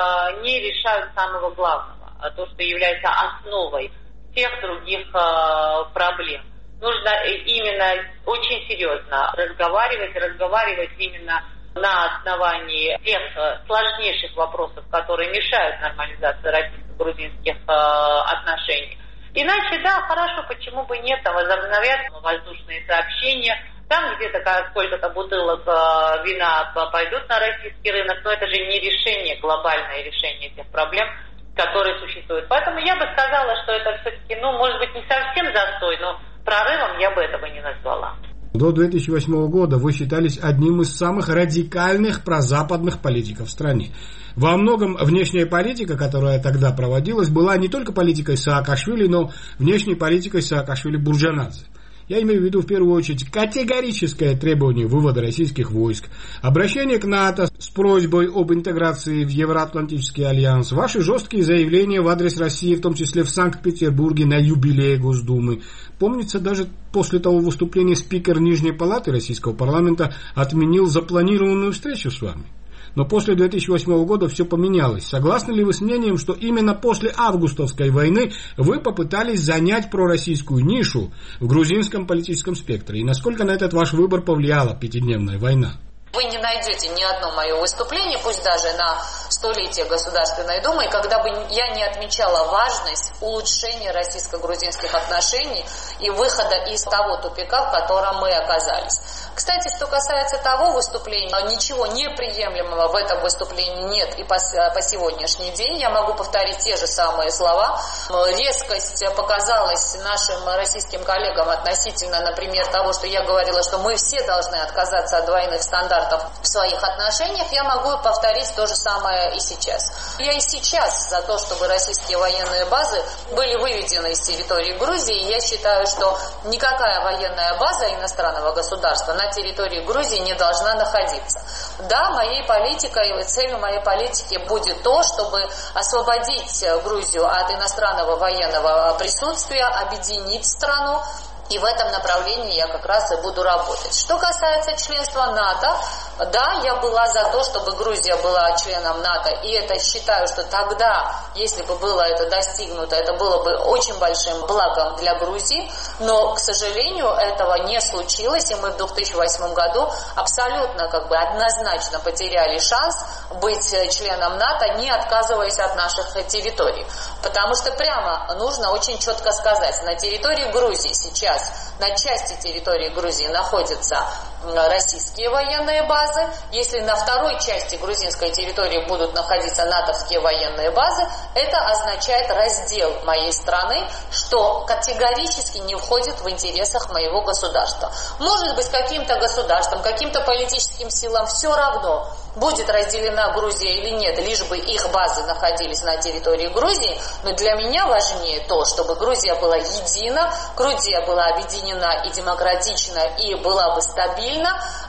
не решают самого главного, то, что является основой всех других проблем. Нужно именно очень серьезно разговаривать именно на основании тех сложнейших вопросов, которые мешают нормализации российско-грузинских отношений. Иначе, да, хорошо, почему бы нет, возобновят воздушные сообщения, там где-то сколько-то бутылок вина пойдут на российский рынок, но это же не решение, глобальное решение тех проблем, которые существуют. Поэтому я бы сказала, что это все-таки, может быть, не совсем застой, но прорывом я бы этого не назвала. До 2008 года вы считались одним из самых радикальных прозападных политиков в стране. Во многом внешняя политика, которая тогда проводилась, была не только политикой Саакашвили, но внешней политикой Саакашвили-Бурджанадзе. Я имею в виду в первую очередь категорическое требование вывода российских войск, обращение к НАТО с просьбой об интеграции в Евроатлантический альянс, ваши жесткие заявления в адрес России, в том числе в Санкт-Петербурге на юбилее Госдумы. Помнится, даже после того выступления спикер Нижней палаты российского парламента отменил запланированную встречу с вами. Но после 2008 года все поменялось. Согласны ли вы с мнением, что именно после августовской войны вы попытались занять пророссийскую нишу в грузинском политическом спектре? И насколько на этот ваш выбор повлияла пятидневная война? Вы не найдете ни одно мое выступление, пусть даже на 100-летие Государственной Думы, когда бы я не отмечала важность улучшения российско-грузинских отношений и выхода из того тупика, в котором мы оказались. Кстати, что касается того выступления, ничего неприемлемого в этом выступлении нет и по сегодняшний день. Я могу повторить те же самые слова. Резкость показалась нашим российским коллегам относительно, например, того, что я говорила, что мы все должны отказаться от двойных стандартов в своих отношениях. Я могу повторить то же самое и сейчас. Я и сейчас за то, чтобы российские военные базы были выведены из территории Грузии. Я считаю, что никакая военная база иностранного государства на территории Грузии не должна находиться. Да, моей политикой, целью моей политики будет то, чтобы освободить Грузию от иностранного военного присутствия, объединить страну. И в этом направлении я как раз и буду работать. Что касается членства НАТО, да, я была за то, чтобы Грузия была членом НАТО. И это считаю, что тогда, если бы было это достигнуто, это было бы очень большим благом для Грузии. Но, к сожалению, этого не случилось. И мы в 2008 году абсолютно однозначно потеряли шанс быть членом НАТО, не отказываясь от наших территорий. Потому что прямо нужно очень четко сказать, на территории Грузии сейчас, на части территории Грузии находятся российские военные базы. Если на второй части грузинской территории будут находиться натовские военные базы, это означает раздел моей страны, что категорически не входит в интересах моего государства. Может быть, каким-то государством, каким-то политическим силам все равно, будет разделена Грузия или нет, лишь бы их базы находились на территории Грузии. Но для меня важнее то, чтобы Грузия была едина, Грузия была объединена и демократична, и была бы стабильна,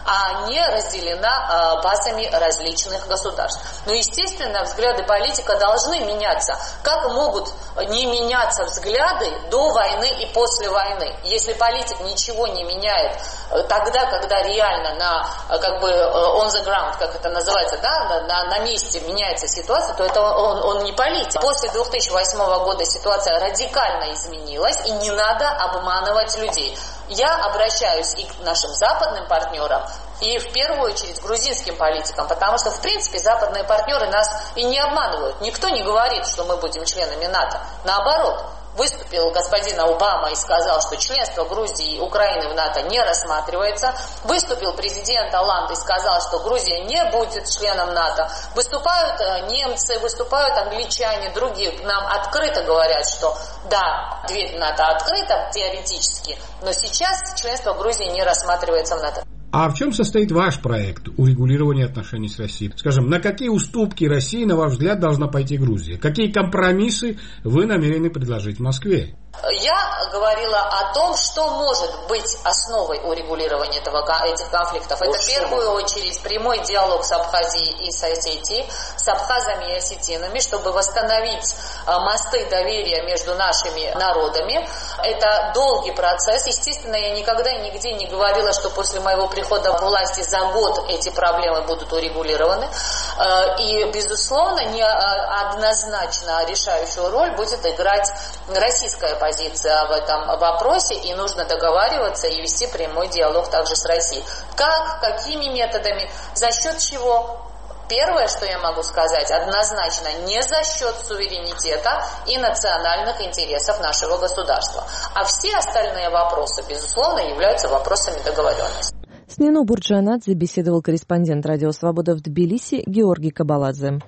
а не разделена базами различных государств. Но, естественно, взгляды политика должны меняться. Как могут не меняться взгляды до войны и после войны? Если политик ничего не меняет тогда, когда реально on the ground, как это называется, да, на месте меняется ситуация, то это он не политик. После 2008 года ситуация радикально изменилась, и не надо обманывать людей. Я обращаюсь и к нашим западным партнерам, и в первую очередь к грузинским политикам, потому что, в принципе, западные партнеры нас и не обманывают. Никто не говорит, что мы будем членами НАТО. Наоборот, выступил господин Обама и сказал, что членство Грузии и Украины в НАТО не рассматривается. Выступил президент Оланд и сказал, что Грузия не будет членом НАТО. Выступают немцы, выступают англичане, другие нам открыто говорят, что да, дверь в НАТО открыта теоретически, но сейчас членство Грузии не рассматривается в НАТО. А в чем состоит ваш проект урегулирования отношений с Россией? Скажем, на какие уступки России, на ваш взгляд, должна пойти Грузия? Какие компромиссы вы намерены предложить в Москве? Я говорила о том, что может быть основой урегулирования этих конфликтов. Это в первую очередь прямой диалог с Абхазией и с Осетией, с абхазами и осетинами, чтобы восстановить мосты доверия между нашими народами. Это долгий процесс. Естественно, я никогда и нигде не говорила, что после моего прихода к власти за год эти проблемы будут урегулированы. И, безусловно, неоднозначно решающую роль будет играть российская позиция в этом вопросе, и нужно договариваться и вести прямой диалог также с Россией. Как, какими методами, за счет чего? Первое, что я могу сказать, однозначно не за счет суверенитета и национальных интересов нашего государства. А все остальные вопросы, безусловно, являются вопросами договоренности. С Нино Бурджанадзе беседовал корреспондент «Радио Свобода» в Тбилиси Георгий Кабаладзе.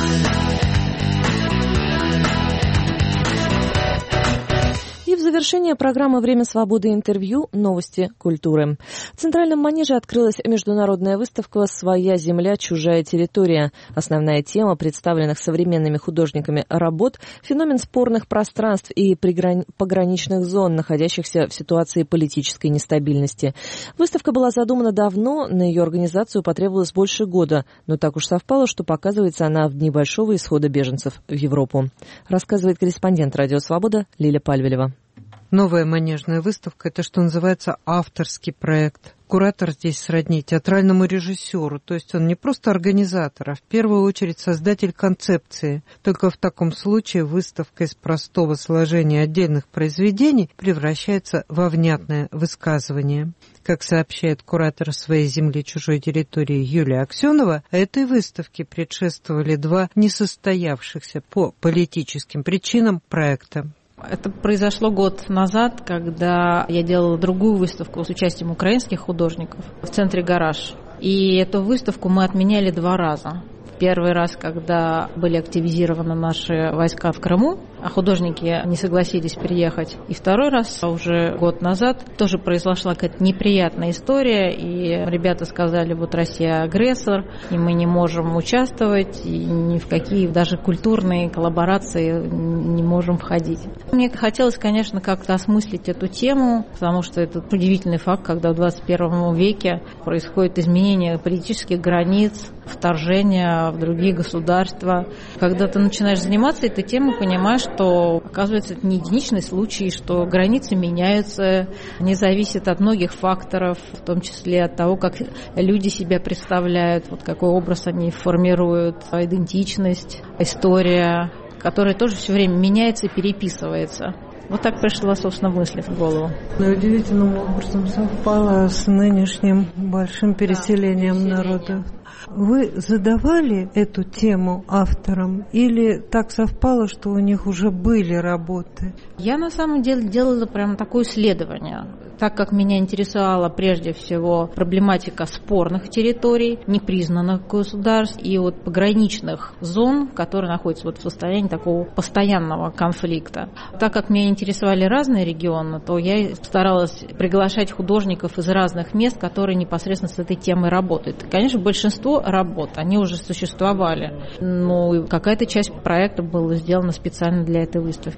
И в завершение программы «Время свободы» интервью «Новости культуры». В Центральном манеже открылась международная выставка «Своя земля, чужая территория». Основная тема представленных современными художниками работ – феномен спорных пространств и пограничных зон, находящихся в ситуации политической нестабильности. Выставка была задумана давно, на ее организацию потребовалось больше года, но так уж совпало, что показывается она в дни большого исхода беженцев в Европу. Рассказывает корреспондент «Радио Свобода» Лиля Пальвелева. Новая манежная выставка – это, что называется, авторский проект. Куратор здесь сродни театральному режиссеру, то есть он не просто организатор, а в первую очередь создатель концепции. Только в таком случае выставка из простого сложения отдельных произведений превращается во внятное высказывание. Как сообщает куратор «Своей земли, чужой территории» Юлия Аксенова, этой выставке предшествовали два несостоявшихся по политическим причинам проекта. Это произошло год назад, когда я делала другую выставку с участием украинских художников в центре «Гараж». И эту выставку мы отменяли 2 раза. Первый раз, когда были активизированы наши войска в Крыму, а художники не согласились приехать. И второй раз, уже год назад, тоже произошла какая-то неприятная история, и ребята сказали, вот Россия агрессор, и мы не можем участвовать, и ни в какие даже культурные коллаборации не можем входить. Мне хотелось, конечно, как-то осмыслить эту тему, потому что это удивительный факт, когда в 21 веке происходит изменение политических границ, вторжение в другие государства. Когда ты начинаешь заниматься этой темой, понимаешь, что, оказывается, это не единичный случай, что границы меняются, они зависят от многих факторов, в том числе от того, как люди себя представляют, вот какой образ они формируют, идентичность, история, которая тоже все время меняется и переписывается. Вот так пришла, собственно, мысль в голову. Но удивительным образом совпало с нынешним большим переселением народа. Вы задавали эту тему авторам или так совпало, что у них уже были работы? Я на самом деле делала прям такое исследование. Так как меня интересовала прежде всего проблематика спорных территорий, непризнанных государств и вот пограничных зон, которые находятся вот в состоянии такого постоянного конфликта. Так как меня интересовали разные регионы, то я старалась приглашать художников из разных мест, которые непосредственно с этой темой работают. Конечно, большинство работ, они уже существовали, но какая-то часть проекта была сделана специально для этой выставки.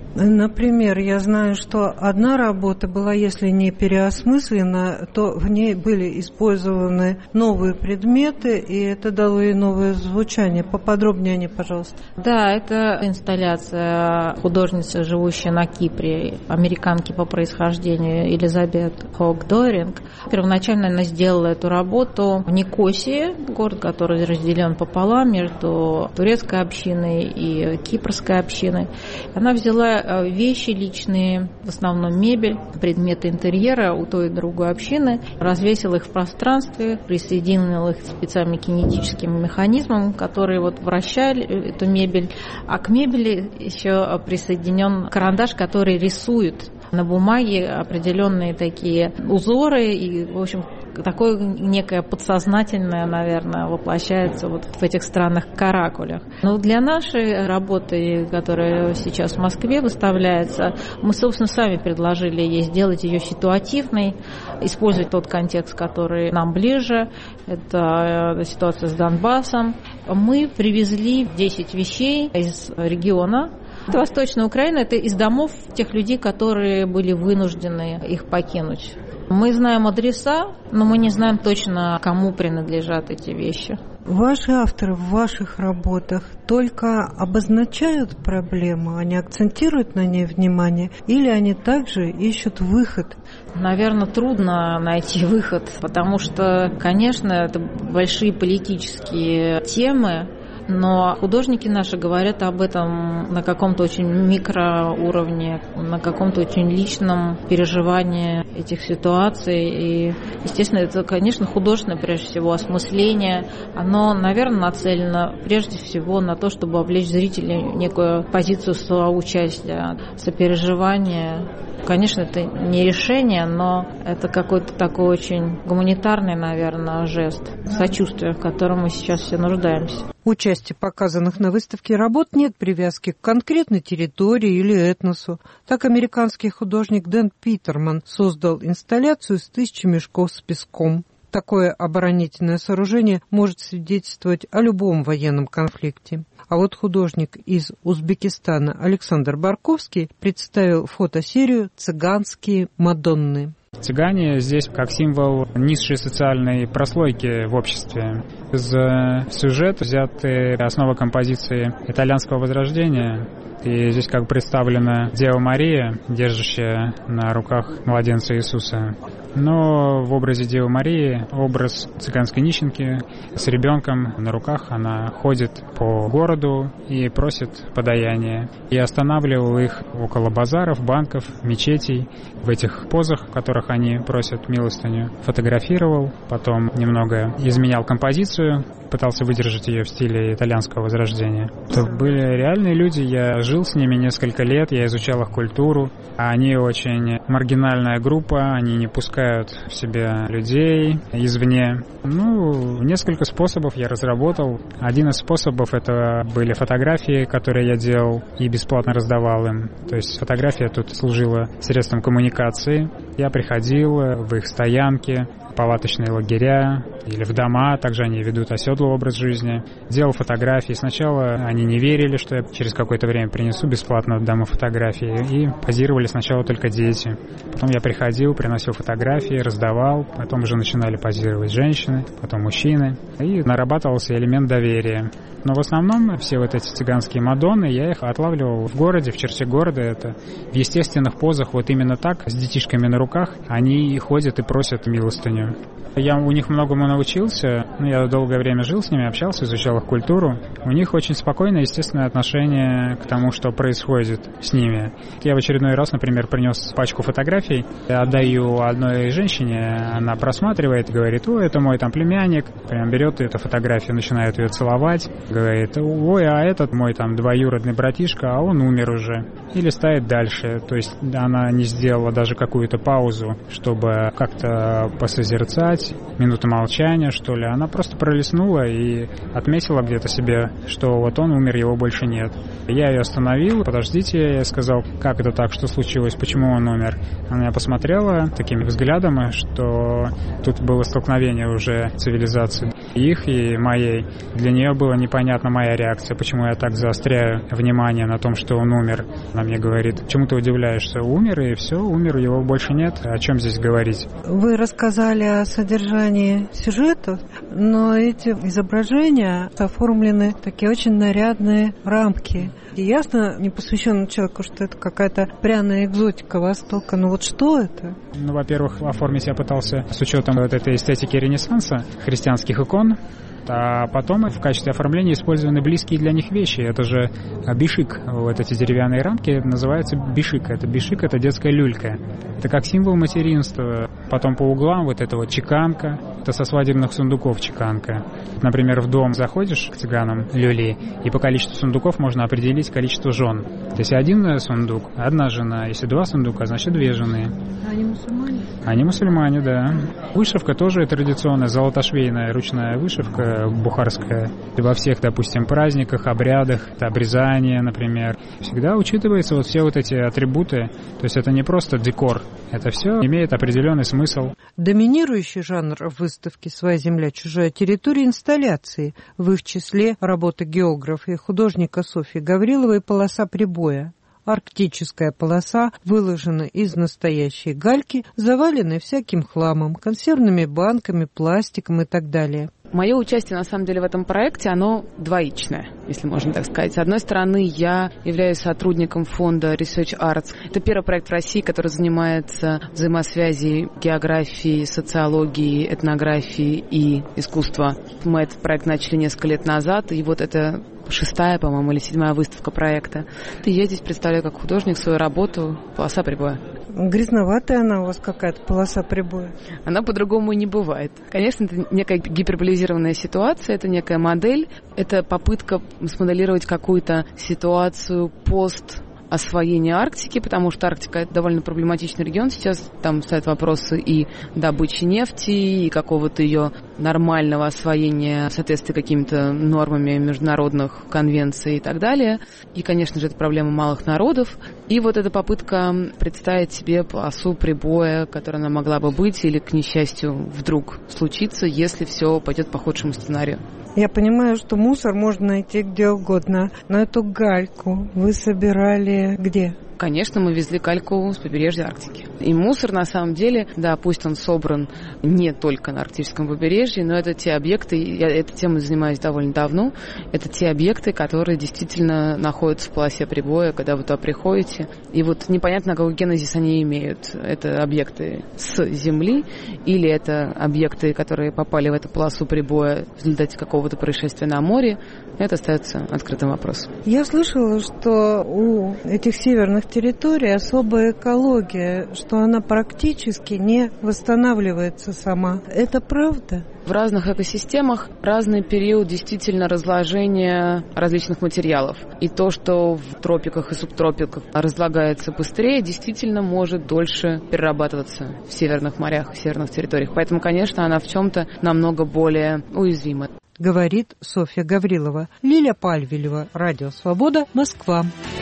Например, я знаю, что одна работа была, если не переосмыслена, то в ней были использованы новые предметы, и это дало ей новое звучание. Поподробнее о ней, пожалуйста. Да, это инсталляция художницы, живущей на Кипре, американки по происхождению Элизабет Хок-Доринг. Первоначально она сделала эту работу в Никосии, город, который разделен пополам между турецкой общиной и кипрской общиной. Она взяла вещи личные, в основном мебель, предметы интерьера у той и другой общины, развесила их в пространстве, присоединила их специальным кинетическим механизмом, которые вращали эту мебель. А к мебели еще присоединен карандаш, который рисует на бумаге определенные такие узоры, и, в общем, такое некое подсознательное, наверное, воплощается в этих странных каракулях. Но для нашей работы, которая сейчас в Москве выставляется, мы, собственно, сами предложили ей сделать ее ситуативной, использовать тот контекст, который нам ближе. Это ситуация с Донбассом. Мы привезли 10 вещей из региона. Это Восточная Украина, это из домов тех людей, которые были вынуждены их покинуть. Мы знаем адреса, но мы не знаем точно, кому принадлежат эти вещи. Ваши авторы в ваших работах только обозначают проблему, они акцентируют на ней внимание, или они также ищут выход? Наверное, трудно найти выход, потому что, конечно, это большие политические темы, но художники наши говорят об этом на каком-то очень микроуровне, на каком-то очень личном переживании этих ситуаций. И, естественно, это, конечно, художественное, прежде всего, осмысление. Оно, наверное, нацелено прежде всего на то, чтобы облечь зрителей в некую позицию соучастия, сопереживания. Конечно, это не решение, но это какой-то такой очень гуманитарный, наверное, жест сочувствия, в котором мы сейчас все нуждаемся. У части показанных на выставке работ нет привязки к конкретной территории или этносу. Так американский художник Дэн Питерман создал инсталляцию из 1000 мешков с песком. Такое оборонительное сооружение может свидетельствовать о любом военном конфликте. А вот художник из Узбекистана Александр Барковский представил фотосерию «Цыганские Мадонны». Цыгане здесь как символ низшей социальной прослойки в обществе. Из сюжета взяты основы композиции итальянского возрождения. И здесь как представлена Дева Мария, держащая на руках младенца Иисуса. Но в образе Девы Марии образ цыганской нищенки с ребенком на руках. Она ходит по городу и просит подаяние. Я останавливал их около базаров, банков, мечетей, в этих позах, в которых они просят милостыню. Фотографировал, потом немного изменял композицию, пытался выдержать ее в стиле итальянского возрождения. Это были реальные люди, я жил с ними несколько лет, я изучал их культуру. Они очень маргинальная группа, они не пускают в себя людей извне. Несколько способов я разработал. Один из способов — это были фотографии, которые я делал и бесплатно раздавал им. То есть фотография тут служила средством коммуникации. Я приходил в их стоянки, палаточные лагеря или в дома, также они ведут оседлый образ жизни. Делал фотографии. Сначала они не верили, что я через какое-то время принесу бесплатно домой фотографии, и позировали сначала только дети. Потом я приходил, приносил фотографии, раздавал, потом уже начинали позировать женщины, потом мужчины, и нарабатывался элемент доверия. Но в основном все вот эти цыганские мадонны, я их отлавливал в городе, в черте города, это в естественных позах, вот именно так, с детишками на руках, они ходят и просят милостыню. Я у них многому научился, я долгое время жил с ними, общался, изучал их культуру. У них очень спокойное, естественное отношение к тому, что происходит с ними. Я в очередной раз, например, принес пачку фотографий, отдаю одной женщине, она просматривает, говорит: ой, это мой племянник, прям берет эту фотографию, начинает ее целовать, говорит: ой, а этот мой двоюродный братишка, а он умер уже. И листает дальше, то есть она не сделала даже какую-то паузу, чтобы как-то посозерцать, минута молчания, что ли. Она Она просто пролистнула и отметила где-то себе, что вот он умер, его больше нет. Я ее остановил, подождите, я сказал, как это так, что случилось, почему он умер. Она меня посмотрела таким взглядом, что тут было столкновение уже цивилизаций, их и моей. Для нее была непонятна моя реакция, почему я так заостряю внимание на том, что он умер. Она мне говорит, почему ты удивляешься, умер и все, умер, его больше нет, о чем здесь говорить? Вы рассказали о содержании сюжета, но эти изображения оформлены в такие очень нарядные рамки. И ясно непосвященному человеку, что это какая-то пряная экзотика Востока. Но вот что это? Ну, во-первых, оформить я пытался с учетом вот этой эстетики Ренессанса, христианских икон. А потом в качестве оформления использованы близкие для них вещи. Это же бишик. Вот эти деревянные рамки называются бишик. Бишик — это детская люлька. Это как символ материнства. Потом по углам вот это вот чеканка. Это со свадебных сундуков чеканка. Например, в дом заходишь к цыганам люли, и по количеству сундуков можно определить количество жен. То есть один сундук — одна жена. Если два сундука, значит две жены. Они мусульмане? Они мусульмане, да. Вышивка тоже традиционная, золотошвейная ручная вышивка бухарская. И во всех, допустим, праздниках, обрядах, обрезание, например, всегда учитываются вот все вот эти атрибуты. То есть это не просто декор, это все имеет определенный смысл. Доминирующий жанр выставки «Своя земля, чужая территория» — инсталляции, в их числе работы географа и художника Софьи Гавриловой «Полоса прибоя». Арктическая полоса выложена из настоящей гальки, заваленной всяким хламом, консервными банками, пластиком и так далее. Мое участие, на самом деле, в этом проекте, оно двоичное, если можно так сказать. С одной стороны, я являюсь сотрудником фонда Research Arts. Это первый проект в России, который занимается взаимосвязью географии, социологии, этнографии и искусства. Мы этот проект начали несколько лет назад, и вот это 6-я, по-моему, или 7-я выставка проекта. И я здесь представляю как художник свою работу «Полоса прибоя». Грязноватая она у вас какая-то, полоса прибоя. Она по-другому не бывает. Конечно, это некая гиперболизированная ситуация, это некая модель, это попытка смоделировать какую-то ситуацию освоения Арктики, потому что Арктика — это довольно проблематичный регион сейчас. Там стоят вопросы и добычи нефти, и какого-то ее нормального освоения в соответствии с какими-то нормами международных конвенций и так далее. И, конечно же, это проблема малых народов. И вот эта попытка представить себе полосу прибоя, которая она могла бы быть, или, к несчастью, вдруг случится, если все пойдет по худшему сценарию. Я понимаю, что мусор можно найти где угодно, но эту гальку вы собирали где? Конечно, мы везли гальку с побережья Арктики. И мусор, на самом деле, да, пусть он собран не только на арктическом побережье, но это те объекты, я этой темой занимаюсь довольно давно, это те объекты, которые действительно находятся в полосе прибоя, когда вы туда приходите. И вот непонятно, какой генезис они имеют. Это объекты с Земли или это объекты, которые попали в эту полосу прибоя в результате какого-то происшествия на море. Это остается открытым вопросом. Я слышала, что у этих северных территорий особая экология, что она практически не восстанавливается сама. Это правда? В разных экосистемах разный период действительно разложения различных материалов. И то, что в тропиках и субтропиках разлагается быстрее, действительно может дольше перерабатываться в северных морях, в северных территориях. Поэтому, конечно, она в чем-то намного более уязвима. Говорит Софья Гаврилова. Лиля Пальвелева, Радио Свобода, Москва.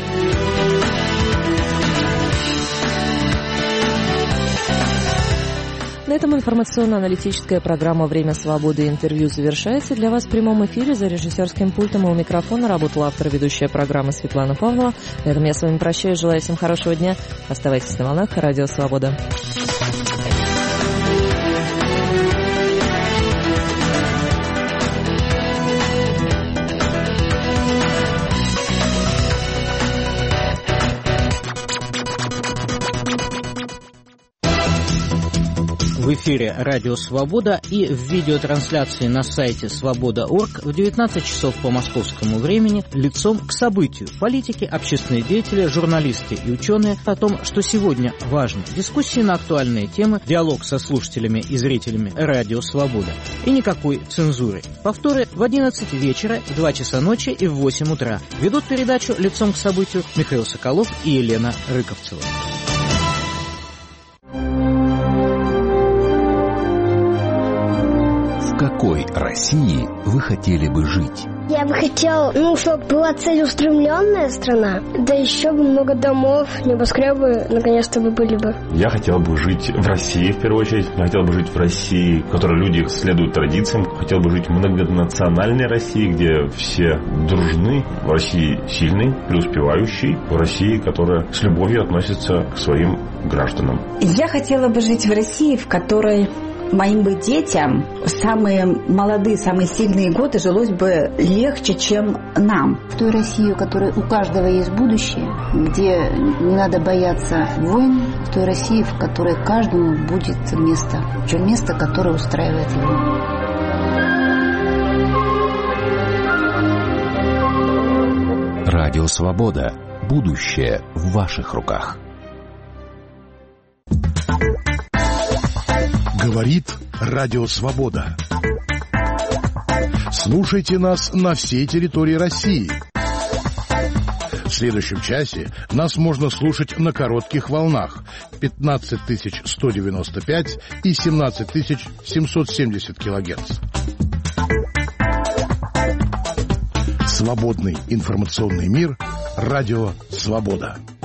На этом информационно-аналитическая программа «Время свободы» интервью завершается. Для вас в прямом эфире за режиссерским пультом и у микрофона работала автор и ведущая программы Светлана Павлова. На этом я с вами прощаюсь. Желаю всем хорошего дня. Оставайтесь на волнах Радио Свобода. В эфире «Радио Свобода» и в видеотрансляции на сайте свобода.орг в 19 часов по московскому времени лицом к событию. Политики, общественные деятели, журналисты и ученые о том, что сегодня важно. Дискуссии на актуальные темы, диалог со слушателями и зрителями «Радио Свобода». И никакой цензуры. Повторы в 11 вечера, в 2 часа ночи и в 8 утра. Ведут передачу лицом к событию Михаил Соколов и Елена Рыковцева. В какой России России вы хотели бы жить? Я бы хотел, чтобы была целеустремленная страна, да еще бы много домов, небоскребы наконец-то бы были бы. Я хотел бы жить в России, в первую очередь. Я хотел бы жить в России, в которой люди следуют традициям. Хотел бы жить в многонациональной России, где все дружны. В России сильной, преуспевающей. В России, которая с любовью относится к своим гражданам. Я хотела бы жить в России, в которой моим бы детям в самые молодые, самые сильные годы жилось бы легче, чем нам. В той России, у которой у каждого есть будущее, где не надо бояться войн, в той России, в которой каждому будет место, причем место, которое устраивает его. Радио Свобода. Будущее в ваших руках. Говорит Радио Свобода. Слушайте нас на всей территории России. В следующем часе нас можно слушать на коротких волнах 15195 и 17770 килогерц. Свободный информационный мир. Радио Свобода.